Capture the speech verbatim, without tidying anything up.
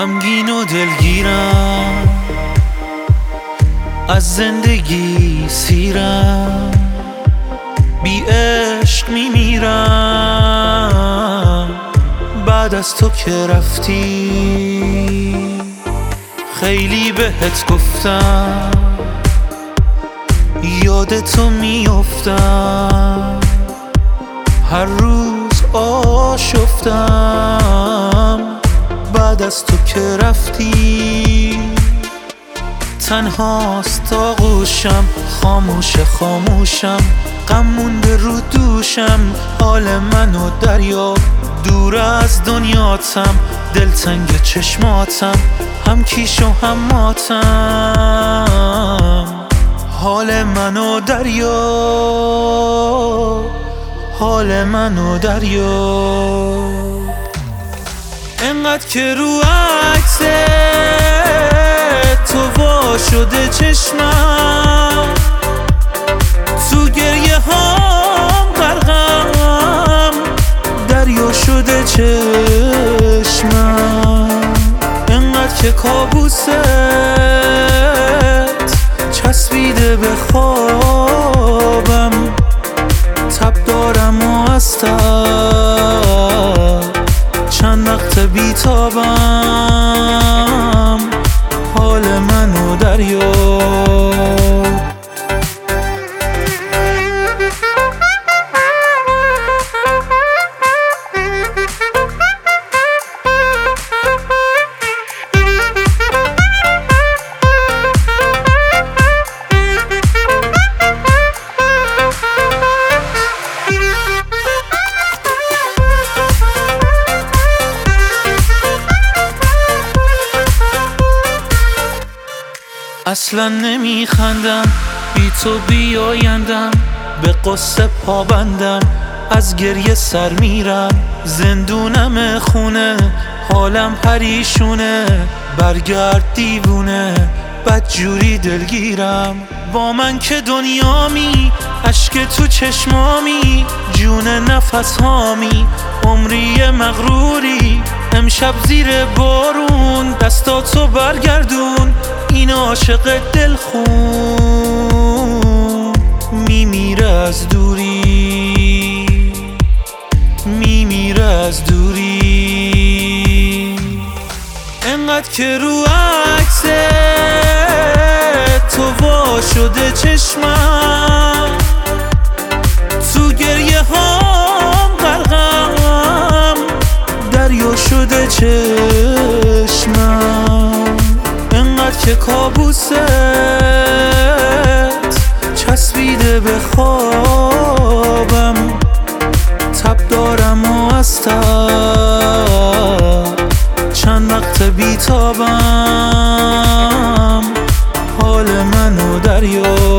غمگین و دلگیرم، از زندگی سیرم، بی عشق میمیرم. بعد از تو که رفتی خیلی بهت گفتم، یاد تو میافتم، هر روز آشفتم. بعد از تو که رفتی تنهاست آغوشم، خاموش خاموشم، غم مونده رو دوشم. حال منو دریاب، دور از دنیاتم، دلتنگ چشماتم، هم کیش و هم ماتم. حال منو دریاب، حال منو دریاب. انقدر که رو عکس تو وا شده چشمم، تو گریه هام غرقم، دریا شده چشمم. انقدر که کابوست چسبیده به خوابم، تب دارم و از تب چند وقت بیتابم. حال منو دریاب. اصلا نمیخندم بی تو بیایندم، به قصه پابندم، از گریه سر میرم. زندونم خونه، حالم پریشونه، برگرد دیوونه، بدجوری دلگیرم. با من که دنیامی، اشک تو چشمامی، جون نفس هامی، عمری مغروری. امشب زیر بارون دستاتو برگردون، این عاشق دلخون میمیره از دوری، میمیره از دوری. انقدر که رو عکس تو وا شده چشمم، تو گریه هام غرقم، دریا شده چشمم. انقدر که کابوست چسبیده به خوابم، تب دارم و از تب چند وقت بیتابم. حال منو دریاب.